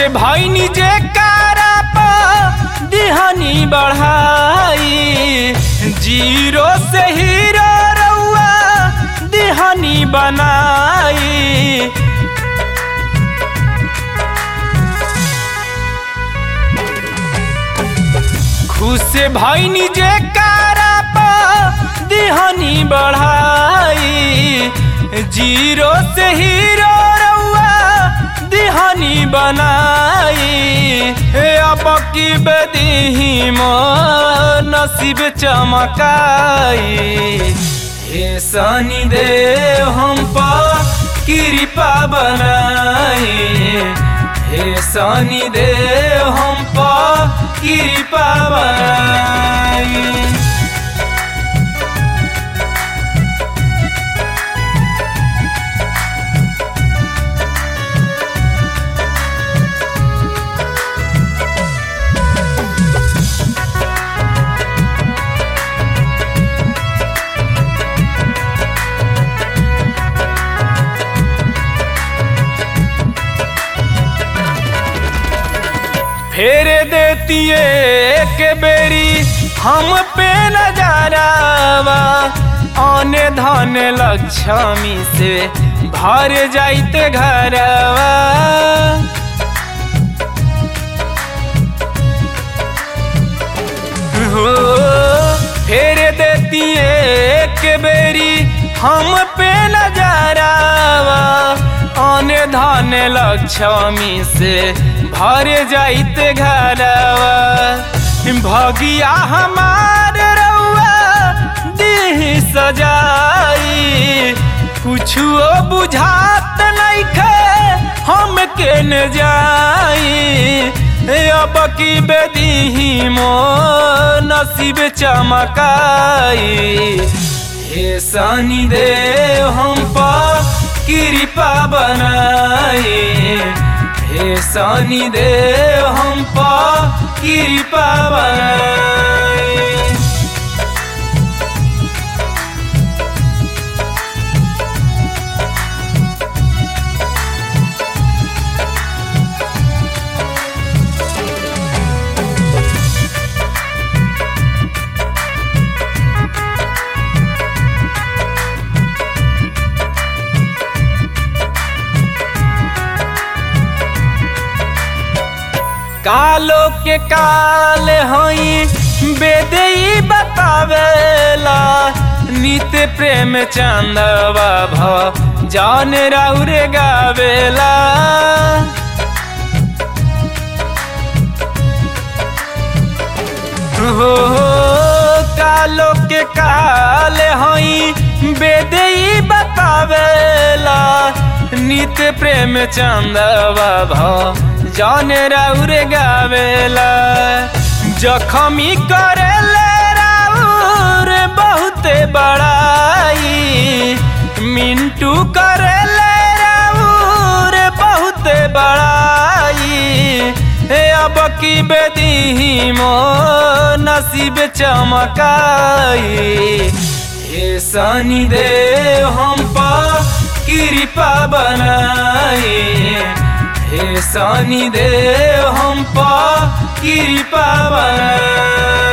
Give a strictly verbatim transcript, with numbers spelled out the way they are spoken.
भैनी जे कारा पा दिहानी बढ़ाई, जीरो से हीरो रउआ दिहानी बनाई। खुश भैनी जे कारा पा दिहानी बढ़ाई, जीरो से हीरो रउआ दिहानी बनाई। अब की बदही मो नसीब चमकाई, हे सनी दे हम पा कृपा बनाई, हे सनी दे हम पा कृपा बनाई। फेर देती एक बेरी हम पे नजरावा, आने धन लक्ष्मी से भर जाइते घरवा। हो फेर देती एक बेरी हम पे नजरावा, आने धन लक्ष्मी से भर जाइते घरवा। भगिया हमार रउआ देह सजाई, कुछो बुझात नइखे हम केन जाई। अब की बेदी मो नसीब चमकाई, हे सनी दे हम पा कृपा बनाई, हे सनी दे हम पा कृपा बनाई। कालो के काल हई बेदई बतावेला, नित्य प्रेम चंदवा भ जान राउरे गावेला। हो कालो के काल हई बेदई बतावेला, नित्य प्रेम चंदवा भ जान राउर गावेला। जखमी करेले राउर बहुते बड़ाई, मिंटू करेले राउर बहुते बड़ाई। अब की बेदी मो नसीब चमकाई, हे सनी दे हम पा कृपा बनाई, हे सनी दे हम पा कृपा बनाई।